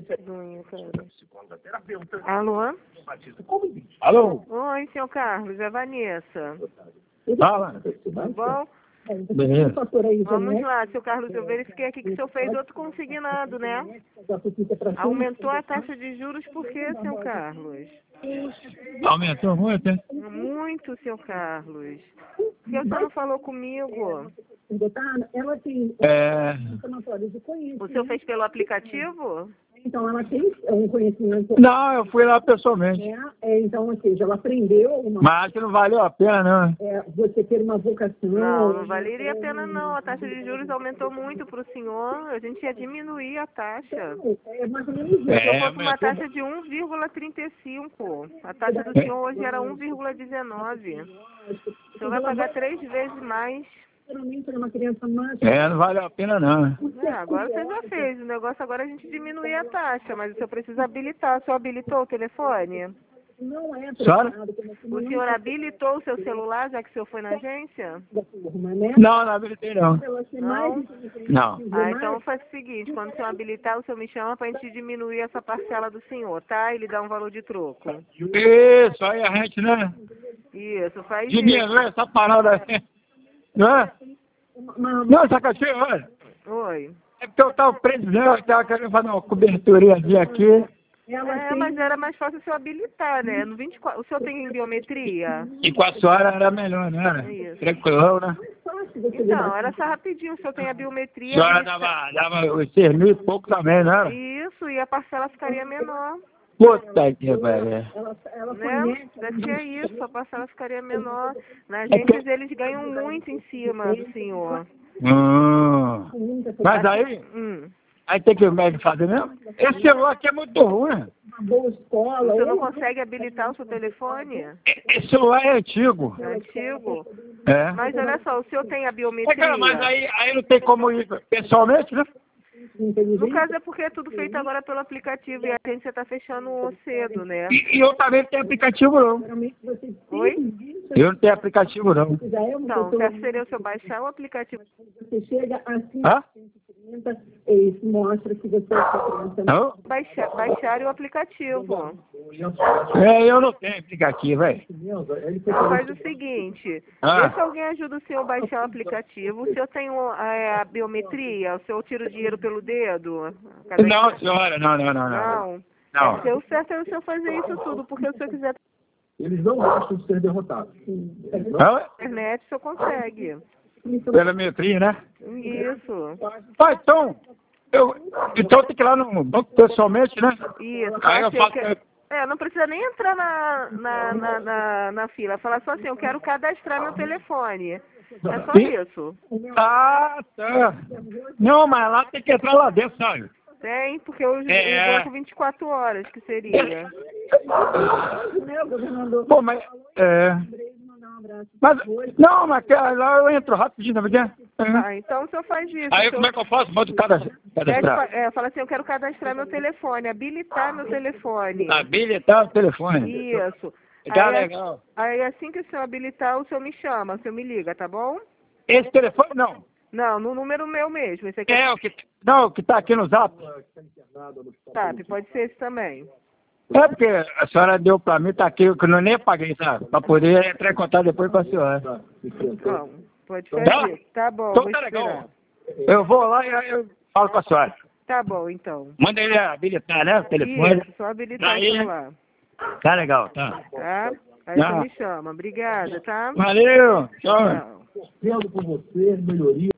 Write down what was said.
doinha, cara. Alô? Alô? Oi, senhor Carlos, é a Vanessa. Fala. Tudo bom? Beleza. Vamos lá, seu Carlos, eu verifiquei aqui que o senhor fez outro consignado, né? Aumentou a taxa de juros por quê, seu Carlos? Aumentou muito, hein? Muito, seu Carlos. Por que o senhor não falou comigo? O senhor fez pelo aplicativo? Então, ela tem um conhecimento. Não, eu fui lá pessoalmente. Então, ou seja, ela aprendeu uma. Mas acho que não valeu a pena, não. Você ter uma vocação. Não valeria a pena, não. A taxa de juros aumentou muito para o senhor. A gente ia diminuir a taxa. Mais ou menos isso. Eu fosse uma taxa de 1,35. A taxa do senhor hoje era 1,19. O senhor vai pagar 3 vezes mais. Uma criança mais. Não valeu a pena, não. Agora você já fez. O negócio agora é a gente diminuir a taxa, mas o senhor precisa habilitar. O senhor habilitou o telefone? Não é. Senhora? O senhor habilitou o seu celular, já que o senhor foi na agência? Não, não habilitei, não. Não? Não. Então faz o seguinte, quando o senhor habilitar, o senhor me chama pra gente diminuir essa parcela do senhor, tá? Ele dá um valor de troco. Isso, aí a gente, né? Isso, faz isso. Diminui essa parada aí. Não é? Não, sacatinho, olha. Oi. É porque eu tava preso, eu tava querendo fazer uma coberturazinha aqui. Mas era mais fácil o senhor habilitar, né? No 24, o senhor tem biometria? E com a senhora era melhor, não era? Isso. Tranquilão, né? Então, era só rapidinho, o senhor tem a biometria. A senhora dava os 6 mil e pouco também, não era? Isso, e a parcela ficaria menor. Puta que pariu. Né? Daqui é isso, a parcela ficaria menor. Na agência eles ganham muito em cima do senhor. Mas aí, aí tem que o médico fazer mesmo? Esse celular aqui é muito ruim. O senhor não consegue habilitar o seu telefone? Esse celular é antigo. É antigo? É. Mas olha só, o senhor tem a biometria? Mas aí não tem como ir pessoalmente, né? No caso é porque é tudo feito agora pelo aplicativo e a agência está fechando cedo, né? E eu também não tenho aplicativo, não. Oi? Eu não tenho aplicativo, não. Então, o certo seria o senhor baixar o aplicativo. Você chega assim, Hã? isso mostra que você Não? Baixar o aplicativo. Eu não tenho aplicativo, velho. Então faz o seguinte, vê se alguém ajuda o senhor a baixar o aplicativo. O senhor tem a biometria? O senhor tira o dinheiro pelo dedo? Não, senhora, não. Não. O certo é o senhor fazer isso tudo, porque se o senhor quiser Eles não gostam de ser derrotados. na internet, o senhor consegue. Pela metria, né? Isso. Então tem que ir lá no banco pessoalmente, né? Isso. Aí eu faço... Não precisa nem entrar na fila. Fala só assim, eu quero cadastrar meu telefone. É só isso. Ah, tá. Não, mas lá tem que entrar lá dentro, sabe? Tem, porque o banco 24 horas que seria. Pô, mas... Não, mas lá eu entro rapidinho, não é? Então o senhor faz isso. Aí como é que eu faço? Pode cadastrar. Fala assim, eu quero cadastrar meu telefone, habilitar meu telefone. Habilitar o telefone. Isso. Legal. Aí assim que o senhor habilitar, o senhor me chama, o senhor me liga, tá bom? Esse telefone não. Não, no número meu mesmo. Esse aqui o que tá aqui no zap. Zap, pode ser esse também. É porque a senhora deu pra mim, tá aqui, que eu nem paguei, sabe? Pra poder entrar em contato depois com a senhora. Então, pode fazer. Tá bom, então vou tá esperar. legal. Eu vou lá e eu falo com a senhora. Tá bom, então. Manda ele habilitar, né? O telefone. Isso, só habilitar o celular. Tá legal, tá. Tá? Aí você me chama. Obrigada, tá? Valeu. Tchau. Tendo por você melhoria.